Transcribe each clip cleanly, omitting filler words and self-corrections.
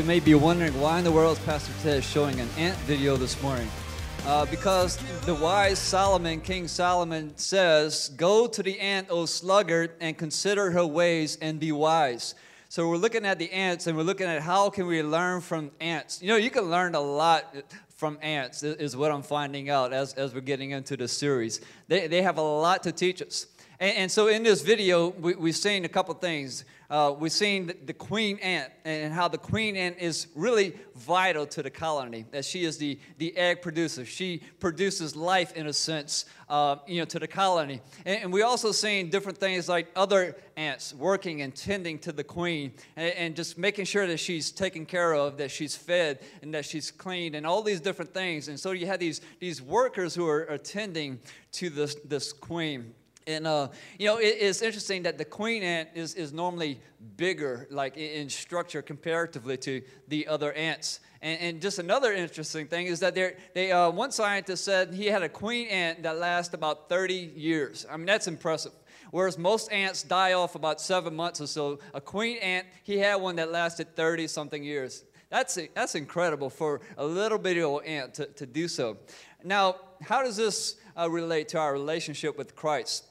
you may be wondering why in the world is Pastor Ted showing an ant video this morning. Because the wise Solomon, King Solomon says, "Go to the ant, O sluggard, and consider her ways and be wise." So we're looking at the ants and we're looking at how can we learn from ants. You know, you can learn a lot from ants is what I'm finding out as we're getting into the series. They have a lot to teach us. And so in this video, we've seen a couple things. We've seen the queen ant and how the queen ant is really vital to the colony, that she is the egg producer. She produces life, in a sense, to the colony. And we also seen different things like other ants working and tending to the queen and just making sure that she's taken care of, that she's fed, and that she's cleaned, and all these different things. And so you have these workers who are attending to this queen. And, it's interesting that the queen ant is normally bigger, like in structure comparatively to the other ants. And just another interesting thing is that one scientist said he had a queen ant that lasts about 30 years. I mean, that's impressive. Whereas most ants die off about 7 months or so, a queen ant, he had one that lasted 30-something years. That's incredible for a little bitty old ant to do so. Now, how does this relate to our relationship with Christ?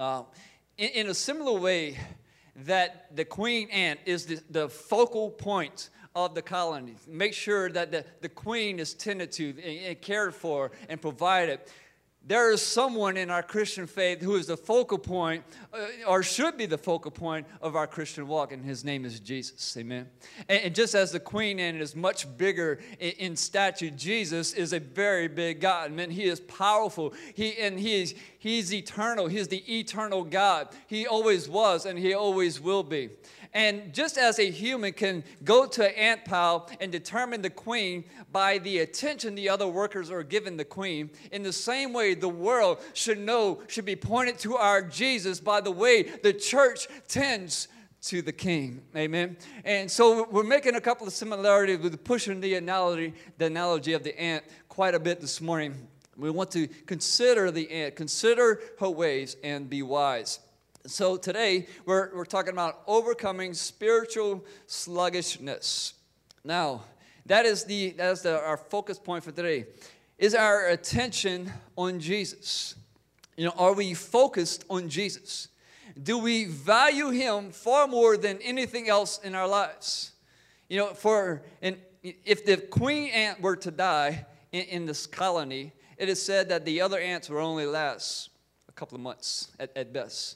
In a similar way that the queen ant is the focal point of the colony. Make sure that the queen is tended to and cared for and provided. There is someone in our Christian faith who is the focal point, or should be the focal point of our Christian walk, and his name is Jesus. Amen. And just as the queen ant is much bigger in stature, Jesus is a very big God. Man, he is powerful. He's eternal. He's the eternal God. He always was, and he always will be. And just as a human can go to an ant pile and determine the queen by the attention the other workers are giving the queen, in the same way the world should be pointed to our Jesus by the way the church tends to the king. Amen. And so we're making a couple of similarities with pushing the analogy of the ant quite a bit this morning. We want to consider the ant, consider her ways, and be wise. So today, we're talking about overcoming spiritual sluggishness. Now, that is our focus point for today. Is our attention on Jesus? Are we focused on Jesus? Do we value him far more than anything else in our lives? If the queen ant were to die in this colony, it is said that the other ants will only last a couple of months at best.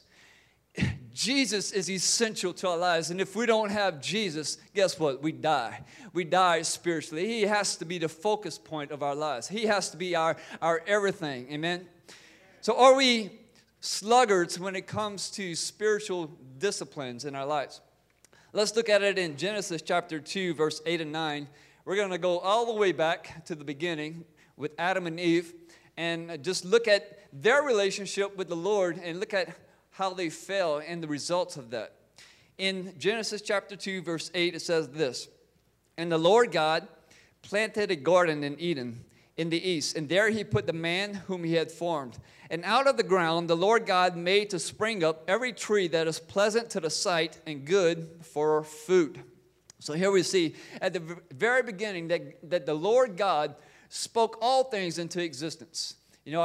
Jesus is essential to our lives, and if we don't have Jesus, guess what? We die. We die spiritually. He has to be the focus point of our lives. He has to be our everything. Amen? So are we sluggards when it comes to spiritual disciplines in our lives? Let's look at it in Genesis chapter 2, verse 8 and 9. We're going to go all the way back to the beginning with Adam and Eve and just look at their relationship with the Lord and look at how they fell and the results of that. In Genesis chapter 2, verse 8, it says this: "And the Lord God planted a garden in Eden in the east, and there he put the man whom he had formed. And out of the ground the Lord God made to spring up every tree that is pleasant to the sight and good for food." So here we see at the very beginning that the Lord God spoke all things into existence.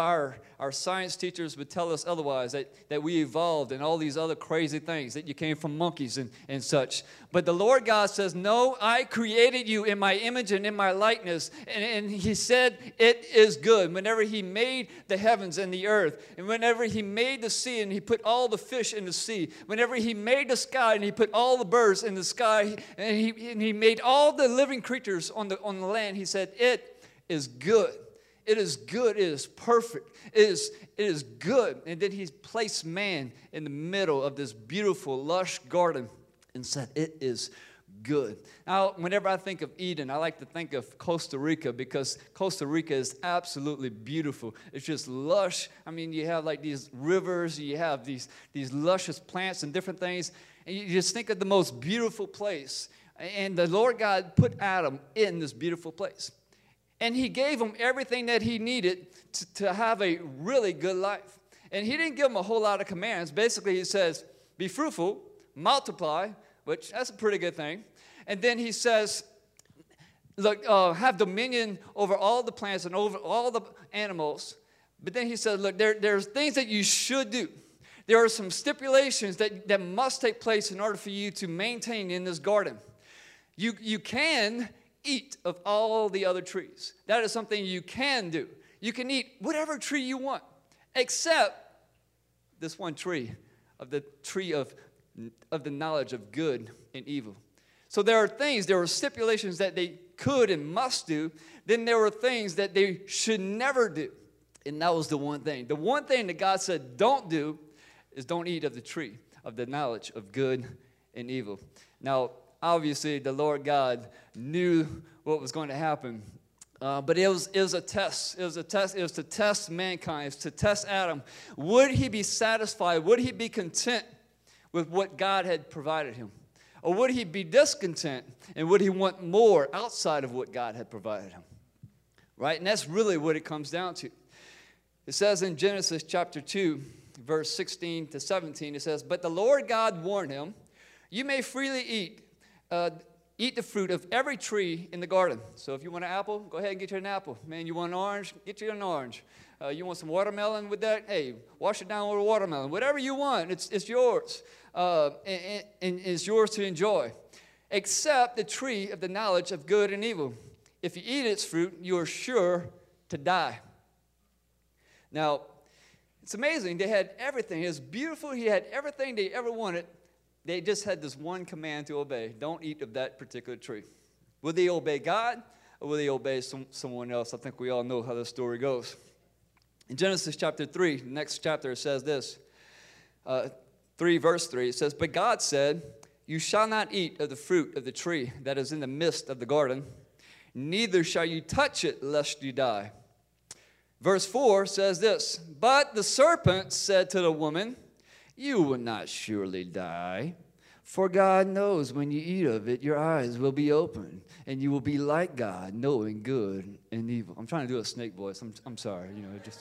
Our science teachers would tell us otherwise, that we evolved and all these other crazy things, that you came from monkeys and such. But the Lord God says, no, I created you in my image and in my likeness. And he said, it is good. Whenever he made the heavens and the earth, and whenever he made the sea and he put all the fish in the sea, whenever he made the sky and he put all the birds in the sky, and he made all the living creatures on the land, he said, it is good. It is good. It is perfect. It is good. And then he placed man in the middle of this beautiful, lush garden and said, it is good. Now, whenever I think of Eden, I like to think of Costa Rica because Costa Rica is absolutely beautiful. It's just lush. I mean, you have like these rivers. You have these luscious plants and different things. And you just think of the most beautiful place. And the Lord God put Adam in this beautiful place. And he gave him everything that he needed to have a really good life. And he didn't give him a whole lot of commands. Basically, he says, be fruitful, multiply, which that's a pretty good thing. And then he says, look, have dominion over all the plants and over all the animals. But then he said, look, there's things that you should do. There are some stipulations that must take place in order for you to maintain in this garden. You can eat of all the other trees. That is something you can do. You can eat whatever tree you want, except this one tree, of the tree of the knowledge of good and evil. So there are stipulations that they could and must do. Then there were things that they should never do. And that was the one thing. The one thing that God said don't do is don't eat of the tree of the knowledge of good and evil. Now, obviously, the Lord God knew what was going to happen. But it was a test. It was a test. It was to test mankind. It was to test Adam. Would he be satisfied? Would he be content with what God had provided him? Or would he be discontent? And would he want more outside of what God had provided him? Right? And that's really what it comes down to. It says in Genesis chapter 2, verse 16 to 17, it says, "But the Lord God warned him, you may freely eat the fruit of every tree in the garden." So if you want an apple, go ahead and get you an apple. Man, you want an orange? Get you an orange. You want some watermelon with that? Hey, wash it down with a watermelon. Whatever you want, it's yours. And it's yours to enjoy. Except the tree of the knowledge of good and evil. If you eat its fruit, you are sure to die. Now, it's amazing. They had everything. It was beautiful. He had everything they ever wanted. They just had this one command to obey. Don't eat of that particular tree. Will they obey God or will they obey someone else? I think we all know how the story goes. In Genesis chapter 3, the next chapter, it says this. 3 verse 3, it says, "But God said, you shall not eat of the fruit of the tree that is in the midst of the garden, neither shall you touch it, lest you die." Verse 4 says this, "But the serpent said to the woman, you will not surely die, for God knows when you eat of it, your eyes will be opened, and you will be like God, knowing good and evil." I'm trying to do a snake voice. I'm sorry.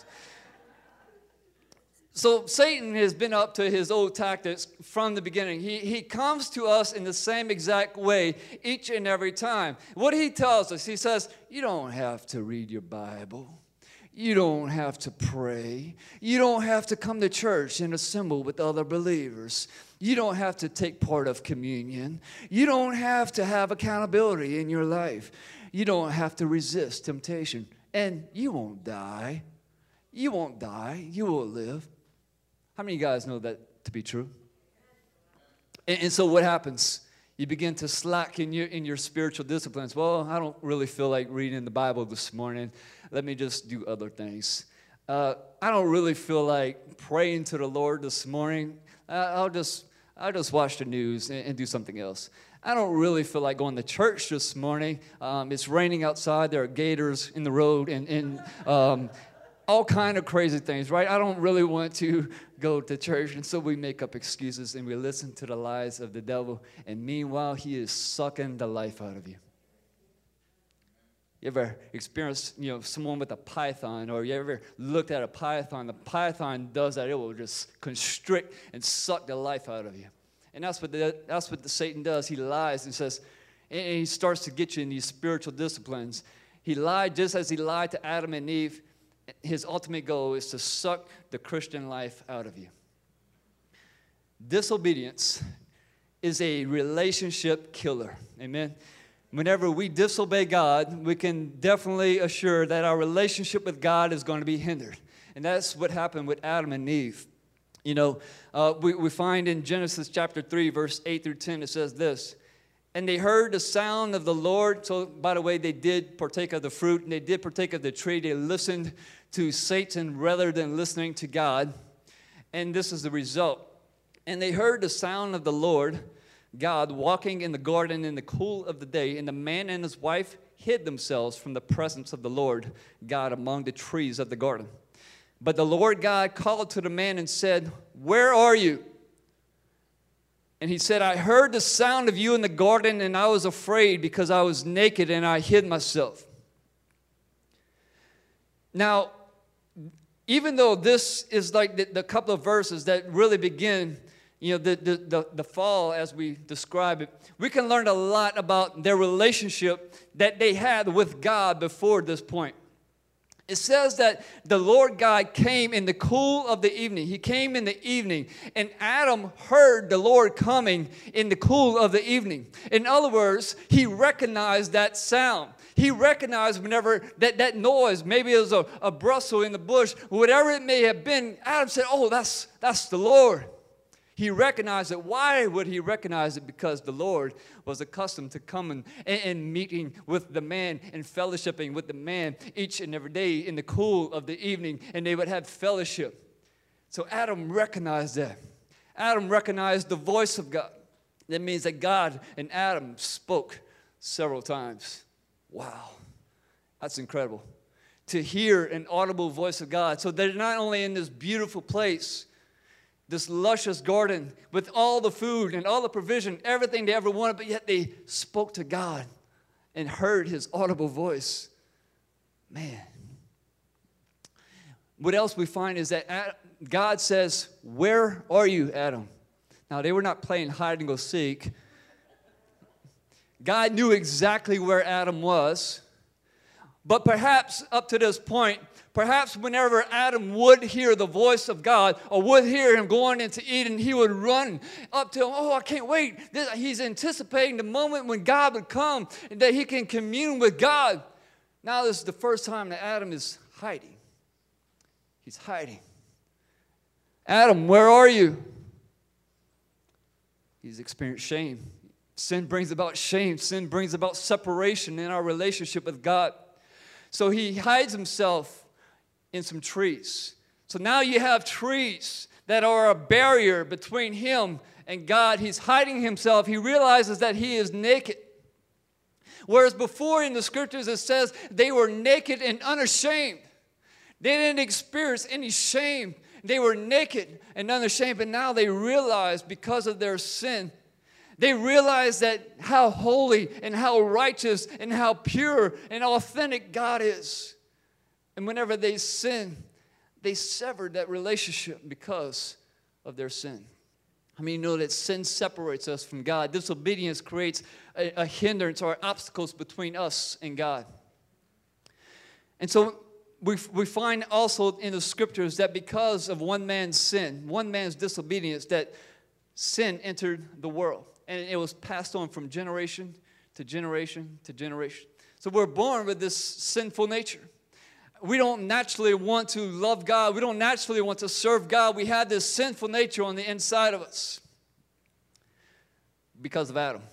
So Satan has been up to his old tactics from the beginning. He comes to us in the same exact way each and every time. What he tells us, he says, you don't have to read your Bible. You don't have to pray. You don't have to come to church and assemble with other believers. You don't have to take part of communion. You don't have to have accountability in your life. You don't have to resist temptation. And you won't die. You won't die. You will live. How many of you guys know that to be true? And so what happens? You begin to slack in your spiritual disciplines. Well, I don't really feel like reading the Bible this morning. Let me just do other things. I don't really feel like praying to the Lord this morning. I'll just watch the news and do something else. I don't really feel like going to church this morning. It's raining outside. There are gators in the road and all kind of crazy things, right? I don't really want to go to church, and so we make up excuses and we listen to the lies of the devil, and meanwhile, he is sucking the life out of you. You ever experienced, someone with a python, or you ever looked at a python? The python does that. It will just constrict and suck the life out of you. And that's what the Satan does. He lies and says, and he starts to get you in these spiritual disciplines. He lied just as he lied to Adam and Eve. His ultimate goal is to suck the Christian life out of you. Disobedience is a relationship killer. Amen. Whenever we disobey God, we can definitely assure that our relationship with God is going to be hindered. And that's what happened with Adam and Eve. We find in Genesis chapter 3, verse 8 through 10, it says this. "And they heard the sound of the Lord." So, by the way, they did partake of the fruit, and they did partake of the tree. They listened to Satan rather than listening to God. And this is the result. "And they heard the sound of the Lord God walking in the garden in the cool of the day, and the man and his wife hid themselves from the presence of the Lord God among the trees of the garden. But the Lord God called to the man and said, 'Where are you?' And he said, 'I heard the sound of you in the garden, and I was afraid because I was naked and I hid myself.'" Now, even though this is like the couple of verses that really begin the fall as we describe it, we can learn a lot about their relationship that they had with God before this point. It says that the Lord God came in the cool of the evening. He came in the evening, and Adam heard the Lord coming in the cool of the evening. In other words, he recognized that sound. He recognized whenever that noise, maybe it was a bristle in the bush, whatever it may have been, Adam said, oh, that's the Lord. He recognized it. Why would he recognize it? Because the Lord was accustomed to coming and meeting with the man and fellowshipping with the man each and every day in the cool of the evening, and they would have fellowship. So Adam recognized that. Adam recognized the voice of God. That means that God and Adam spoke several times. Wow, that's incredible. To hear an audible voice of God. So they're not only in this beautiful place, this luscious garden with all the food and all the provision, everything they ever wanted, but yet they spoke to God and heard his audible voice. Man. What else we find is that God says, where are you, Adam? Now, they were not playing hide and go seek. God knew exactly where Adam was. But perhaps up to this point, perhaps whenever Adam would hear the voice of God or would hear him going into Eden, he would run up to him. Oh, I can't wait. He's anticipating the moment when God would come and that he can commune with God. Now this is the first time that Adam is hiding. He's hiding. Adam, where are you? He's experienced shame. Sin brings about shame. Sin brings about separation in our relationship with God. So he hides himself in some trees. So now you have trees that are a barrier between him and God. He's hiding himself. He realizes that he is naked. Whereas before in the scriptures it says they were naked and unashamed. They didn't experience any shame. They were naked and unashamed. But now they realize because of their sin, they realize that how holy and how righteous and how pure and authentic God is. And whenever they sin, they severed that relationship because of their sin. I mean, you know that sin separates us from God. Disobedience creates a hindrance or obstacles between us and God. And so we find also in the scriptures that because of one man's sin, one man's disobedience, that sin entered the world. And it was passed on from generation to generation to generation. So we're born with this sinful nature. We don't naturally want to love God. We don't naturally want to serve God. We have this sinful nature on the inside of us because of Adam.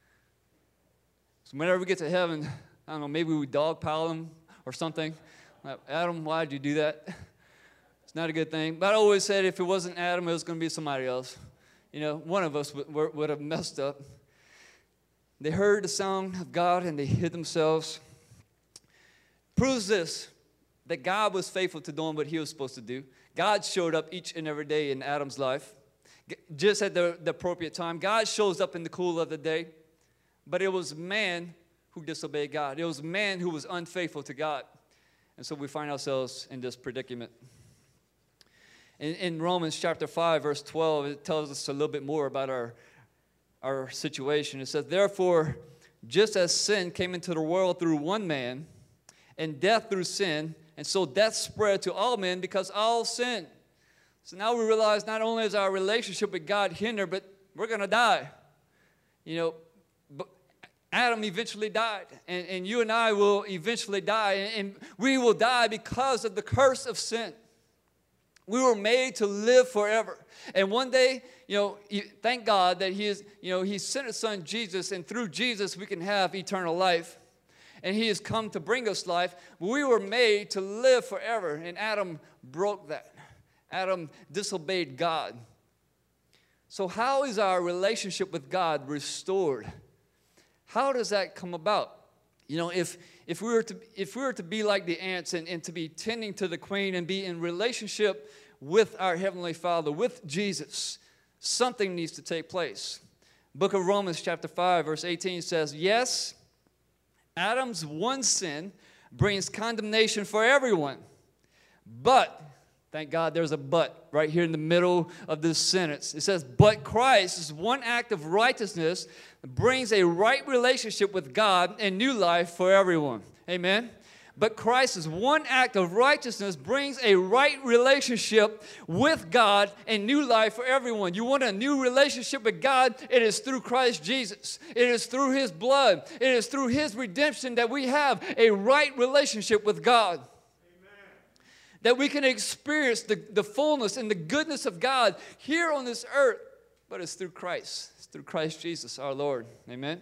So whenever we get to heaven, I don't know, maybe we dogpile him or something. Like, Adam, why did you do that? It's not a good thing. But I always said if it wasn't Adam, it was going to be somebody else. You know, one of us would have messed up. They heard the sound of God and they hid themselves. Proves this, that God was faithful to doing what he was supposed to do. God showed up each and every day in Adam's life, just at the appropriate time. God shows up in the cool of the day, but it was man who disobeyed God. It was man who was unfaithful to God. And so we find ourselves in this predicament. In Romans chapter 5, verse 12, it tells us a little bit more about our situation. It says, therefore, just as sin came into the world through one man, and death through sin, and so death spread to all men because all sinned. So now we realize not only is our relationship with God hindered, but we're going to die. You know, but Adam eventually died, and you and I will eventually die, and we will die because of the curse of sin. We were made to live forever. And one day, you know, thank God that He sent His Son Jesus, and through Jesus we can have eternal life. And He has come to bring us life. But we were made to live forever, and Adam broke that. Adam disobeyed God. So how is our relationship with God restored? How does that come about? You know, if we were to be like the ants and to be tending to the queen and be in relationship with our Heavenly Father, with Jesus, something needs to take place. Book of Romans chapter 5 verse 18 says, yes, Adam's one sin brings condemnation for everyone. But Thank God there's a but right here in the middle of this sentence. It says, but Christ's one act of righteousness brings a right relationship with God and new life for everyone. Amen? But Christ's one act of righteousness brings a right relationship with God and new life for everyone. You want a new relationship with God? It is through Christ Jesus. It is through His blood. It is through His redemption that we have a right relationship with God. That we can experience the fullness and the goodness of God here on this earth. But it's through Christ. It's through Christ Jesus our Lord. Amen?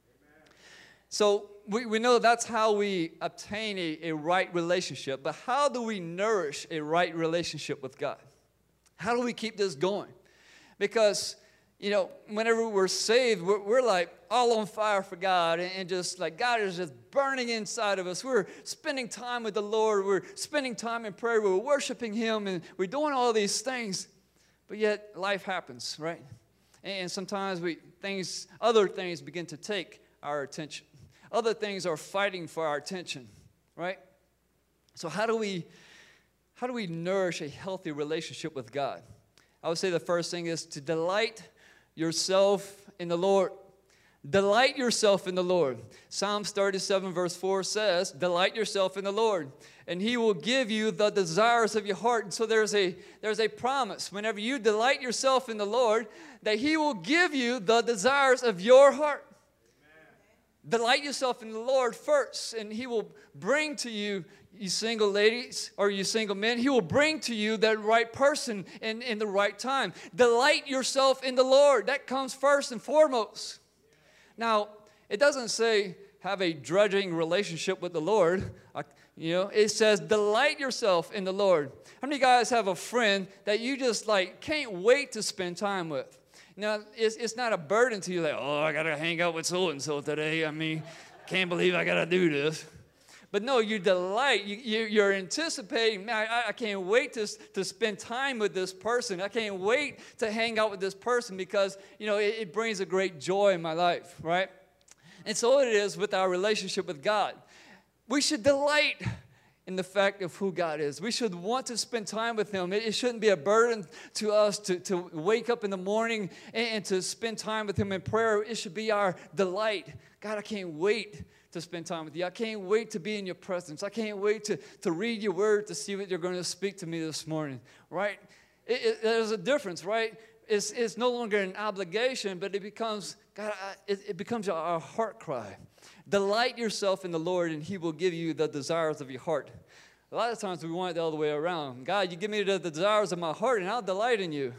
So we know that's how we obtain a right relationship. But how do we nourish a right relationship with God? How do we keep this going? Because, you know, whenever we're saved, we're like all on fire for God, and just like God is just burning inside of us. We're spending time with the Lord. We're spending time in prayer. We're worshiping Him, and we're doing all these things. But yet life happens, right? And sometimes other things begin to take our attention. Other things are fighting for our attention, right? So how do we nourish a healthy relationship with God? I would say the first thing is to delight yourself in the Lord. Delight yourself in the Lord. Psalms 37 verse 4 says, delight yourself in the Lord, and He will give you the desires of your heart. And so there's a promise whenever you delight yourself in the Lord that He will give you the desires of your heart. Delight yourself in the Lord first, and He will bring to you, you single ladies or you single men, He will bring to you that right person in the right time. Delight yourself in the Lord. That comes first and foremost. Now, it doesn't say have a drudging relationship with the Lord. It says delight yourself in the Lord. How many guys have a friend that you just like can't wait to spend time with? Now, it's not a burden to you, like, oh, I got to hang out with so-and-so today. I mean, can't believe I got to do this. But no, you delight. You're anticipating, man, I can't wait to spend time with this person. I can't wait to hang out with this person because, it brings a great joy in my life, right? And so it is with our relationship with God. We should delight in the fact of who God is. We should want to spend time with Him. It shouldn't be a burden to us to wake up in the morning and to spend time with Him in prayer. It should be our delight. God, I can't wait to spend time with You. I can't wait to be in Your presence. I can't wait to read Your word, to see what You're going to speak to me this morning, right? There's a difference, right? It's no longer an obligation, but it becomes, God, it becomes our heart cry. Delight yourself in the Lord, and He will give you the desires of your heart. A lot of times we want it the other way around. God, You give me the desires of my heart, and I'll delight in You.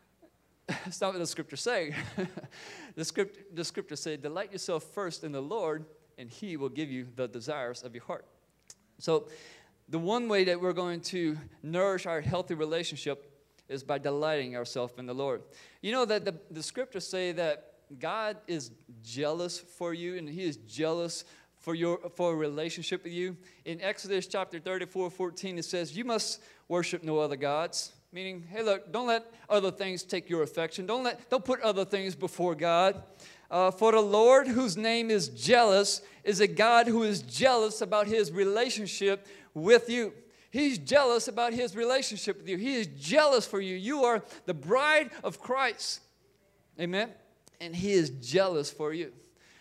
That's not what the Scripture say. The Scripture say, delight yourself first in the Lord, and He will give you the desires of your heart. So the one way that we're going to nourish our healthy relationship is by delighting ourselves in the Lord. You know that the Scriptures say that God is jealous for you, and He is jealous for a relationship with you. In Exodus chapter 34:14, it says, you must worship no other gods. Meaning, hey, look, don't let other things take your affection. Don't put other things before God. For the Lord, whose name is jealous, is a God who is jealous about His relationship with you. He's jealous about His relationship with you. He is jealous for you. You are the bride of Christ. Amen? And He is jealous for you.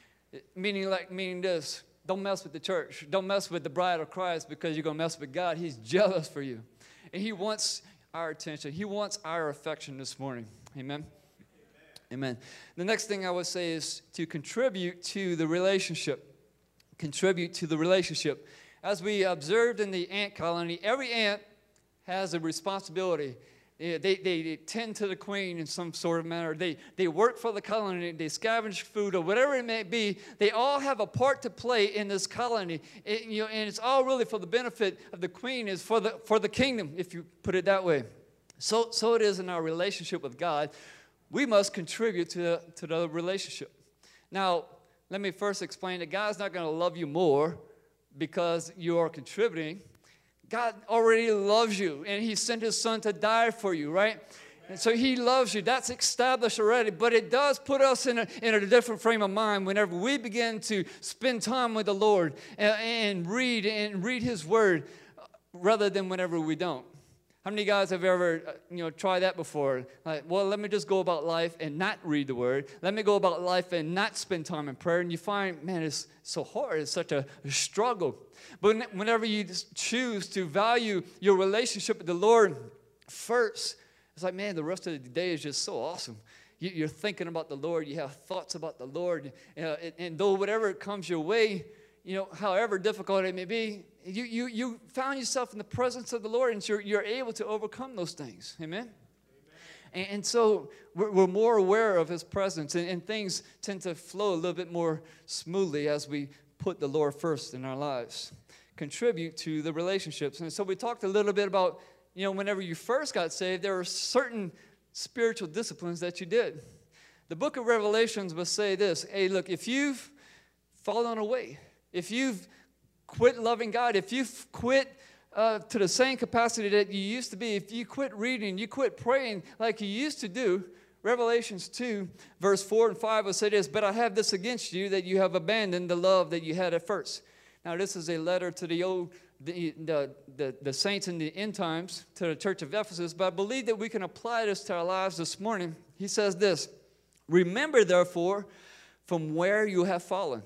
Meaning this, don't mess with the church. Don't mess with the bride of Christ because you're going to mess with God. He's jealous for you. And He wants our attention. He wants our affection this morning. Amen? Amen. The next thing I would say is to contribute to the relationship. Contribute to the relationship. As we observed in the ant colony, every ant has a responsibility. They tend to the queen in some sort of manner. They work for the colony. They scavenge food or whatever it may be. They all have a part to play in this colony. And it's all really for the benefit of the queen, is for the kingdom, if you put it that way. So it is in our relationship with God. We must contribute to the relationship. Now, let me first explain that God's not going to love you more because you are contributing. God already loves you, and He sent His Son to die for you, right? And so He loves you. That's established already, but it does put us in a different frame of mind whenever we begin to spend time with the Lord and read His Word rather than whenever we don't. How many guys have ever, tried that before? Like, well, let me just go about life and not read the Word. Let me go about life and not spend time in prayer. And you find, man, it's so hard. It's such a struggle. But whenever you choose to value your relationship with the Lord first, it's like, man, the rest of the day is just so awesome. You're thinking about the Lord. You have thoughts about the Lord. And though whatever comes your way, however difficult it may be, you found yourself in the presence of the Lord, and you're able to overcome those things. Amen? And so we're more aware of His presence, and things tend to flow a little bit more smoothly as we put the Lord first in our lives. Contribute to the relationships. And so we talked a little bit about, whenever you first got saved, there were certain spiritual disciplines that you did. The book of Revelations will say this: hey, look, if you've fallen away, if you've quit loving God, if you've quit to the same capacity that you used to be, if you quit reading, you quit praying like you used to do, Revelations 2, verse 4 and 5 will say this: but I have this against you, that you have abandoned the love that you had at first. Now, this is a letter to the saints in the end times, to the church of Ephesus, but I believe that we can apply this to our lives this morning. He says this: remember, therefore, from where you have fallen.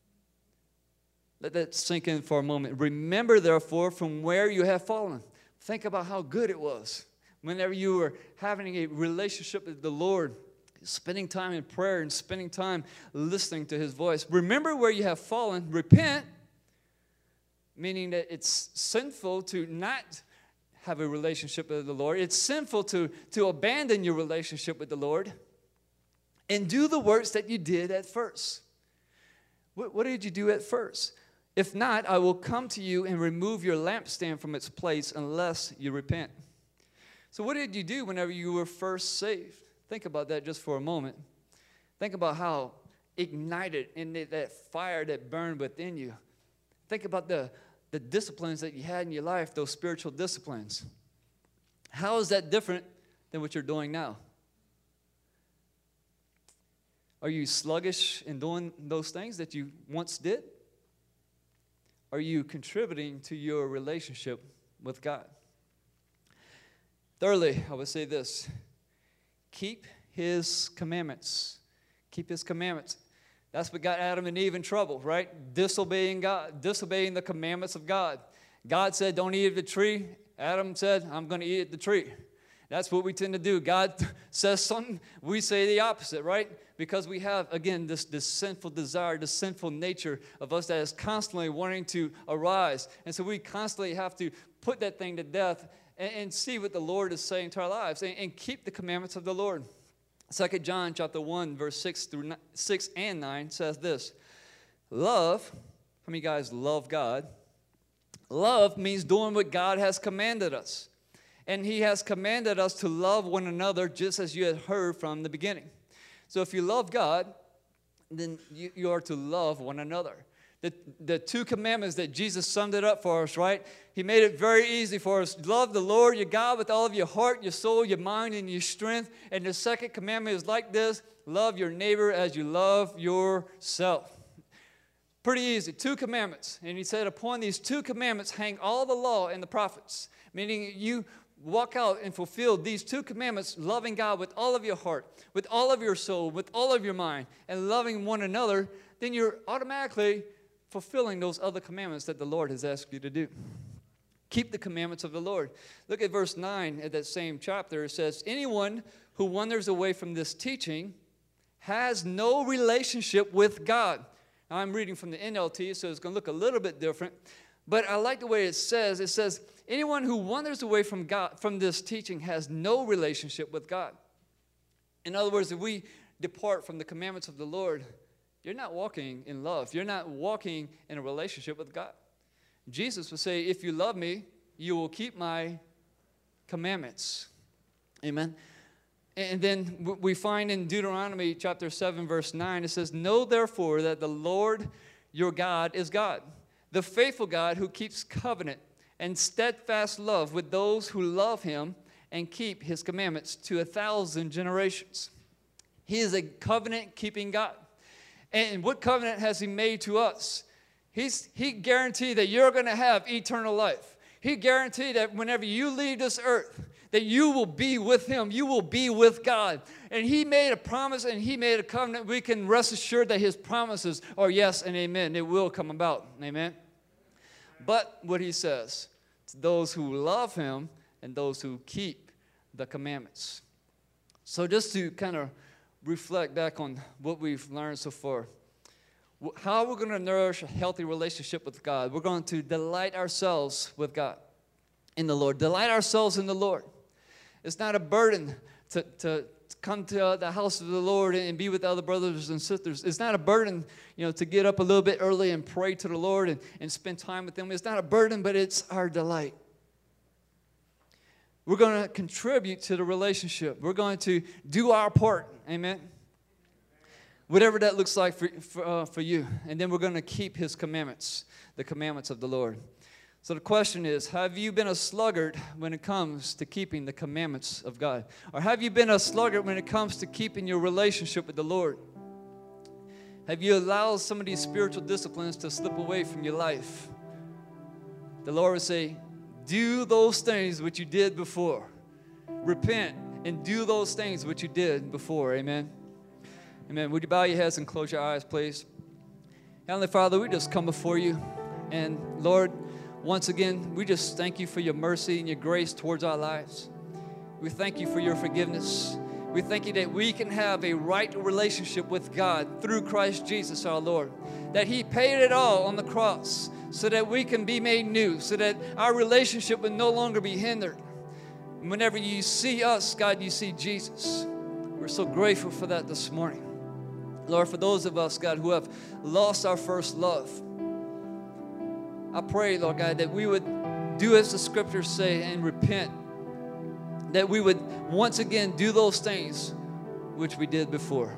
Let that sink in for a moment. Remember, therefore, from where you have fallen. Think about how good it was whenever you were having a relationship with the Lord, spending time in prayer and spending time listening to His voice. Remember where you have fallen. Repent, meaning that it's sinful to not have a relationship with the Lord. It's sinful to abandon your relationship with the Lord. And do the works that you did at first. What did you do at first? If not, I will come to you and remove your lampstand from its place unless you repent. So what did you do whenever you were first saved? Think about that just for a moment. Think about how ignited in that fire that burned within you. Think about the disciplines that you had in your life, those spiritual disciplines. How is that different than what you're doing now? Are you sluggish in doing those things that you once did? Are you contributing to your relationship with God? Thirdly, I would say this: keep His commandments. Keep His commandments. That's what got Adam and Eve in trouble, right? Disobeying God, disobeying the commandments of God. God said, don't eat of the tree. Adam said, I'm going to eat the tree. That's what we tend to do. God says something, we say the opposite, right? Because we have, again, this sinful desire, this sinful nature of us that is constantly wanting to arise. And so we constantly have to put that thing to death and see what the Lord is saying to our lives and keep the commandments of the Lord. 2 John chapter 1, verse 6 and 9 says this: love, how many guys love God? Love means doing what God has commanded us. And He has commanded us to love one another just as you had heard from the beginning. So if you love God, then you are to love one another. The two commandments that Jesus summed it up for us, right? He made it very easy for us. Love the Lord your God with all of your heart, your soul, your mind, and your strength. And the second commandment is like this: love your neighbor as you love yourself. Pretty easy, 2 commandments. And He said, upon these 2 commandments hang all the law and the prophets. Meaning you walk out and fulfill these 2 commandments, loving God with all of your heart, with all of your soul, with all of your mind, and loving one another, then you're automatically fulfilling those other commandments that the Lord has asked you to do. Keep the commandments of the Lord. Look at verse 9 at that same chapter. It says, anyone who wanders away from this teaching has no relationship with God. Now, I'm reading from the NLT, so it's going to look a little bit different. But I like the way it says, anyone who wanders away from God, from this teaching, has no relationship with God. In other words, if we depart from the commandments of the Lord, you're not walking in love. You're not walking in a relationship with God. Jesus would say, if you love me, you will keep my commandments. Amen. And then we find in Deuteronomy chapter 7, verse 9, it says, know therefore that the Lord your God is God, the faithful God who keeps covenant and steadfast love with those who love Him and keep His commandments to 1,000 generations. He is a covenant-keeping God. And what covenant has He made to us? He guaranteed that you're going to have eternal life. He guaranteed that whenever you leave this earth, that you will be with him. You will be with God. And he made a promise and he made a covenant. We can rest assured that his promises are yes and amen. It will come about. Amen. But what he says, to those who love him and those who keep the commandments. So just to kind of reflect back on what we've learned so far. How we're going to nourish a healthy relationship with God. We're going to delight ourselves with God, in the Lord. Delight ourselves in the Lord. It's not a burden to come to the house of the Lord and be with other brothers and sisters. It's not a burden, to get up a little bit early and pray to the Lord and spend time with Him. It's not a burden, but it's our delight. We're going to contribute to the relationship. We're going to do our part. Amen. Whatever that looks like for you. And then we're going to keep His commandments, the commandments of the Lord. So the question is, have you been a sluggard when it comes to keeping the commandments of God? Or have you been a sluggard when it comes to keeping your relationship with the Lord? Have you allowed some of these spiritual disciplines to slip away from your life? The Lord would say, do those things which you did before. Repent and do those things which you did before. Amen. Amen. Would you bow your heads and close your eyes, please? Heavenly Father, we just come before you. And Lord, once again, we just thank you for your mercy and your grace towards our lives. We thank you for your forgiveness. We thank you that we can have a right relationship with God through Christ Jesus our Lord. That He paid it all on the cross so that we can be made new, so that our relationship would no longer be hindered. And whenever you see us, God, you see Jesus. We're so grateful for that this morning. Lord, for those of us, God, who have lost our first love, I pray, Lord God, that we would do as the scriptures say and repent. That we would once again do those things which we did before.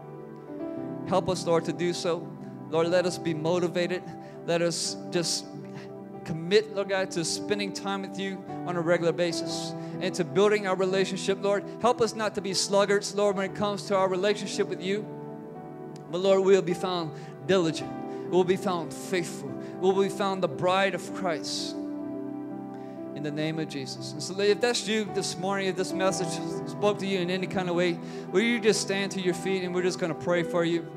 Help us, Lord, to do so. Lord, let us be motivated. Let us just commit, Lord God, to spending time with you on a regular basis and to building our relationship, Lord. Help us not to be sluggards, Lord, when it comes to our relationship with you. But, Lord, we'll be found diligent. We'll be found faithful. We'll be found the bride of Christ. In the name of Jesus. And so if that's you this morning, if this message spoke to you in any kind of way, will you just stand to your feet and we're just going to pray for you.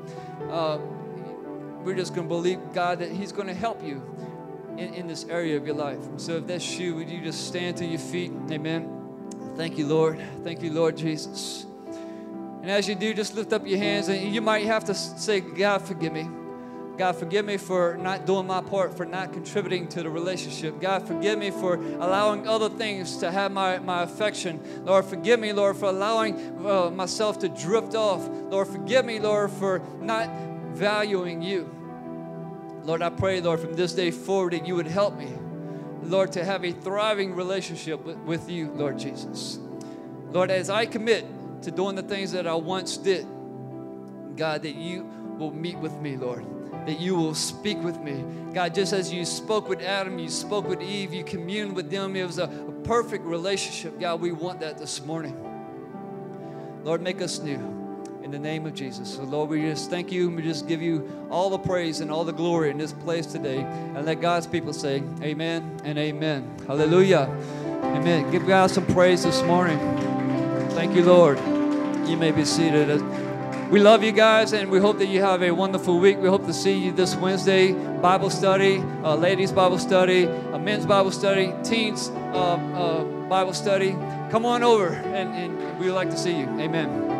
We're just going to believe, God, that He's going to help you in this area of your life. So if that's you, would you just stand to your feet? Amen. Thank you, Lord. Thank you, Lord Jesus. And as you do, just lift up your hands. And you might have to say, God, forgive me. God, forgive me for not doing my part, for not contributing to the relationship. God, forgive me for allowing other things to have my affection. Lord, forgive me, Lord, for allowing myself to drift off. Lord, forgive me, Lord, for not valuing you. Lord, I pray, Lord, from this day forward that you would help me, Lord, to have a thriving relationship with you, Lord Jesus. Lord, as I commit to doing the things that I once did, God, that you will meet with me, Lord. That you will speak with me. God, just as you spoke with Adam, you spoke with Eve, you communed with them. It was a perfect relationship. God, we want that this morning. Lord, make us new in the name of Jesus. So, Lord, we just thank you and we just give you all the praise and all the glory in this place today. And let God's people say amen and amen. Hallelujah. Amen. Give God some praise this morning. Thank you, Lord. You may be seated. We love you guys, and we hope that you have a wonderful week. We hope to see you this Wednesday, Bible study, ladies' Bible study, men's Bible study, teens' Bible study. Come on over, and we would like to see you. Amen.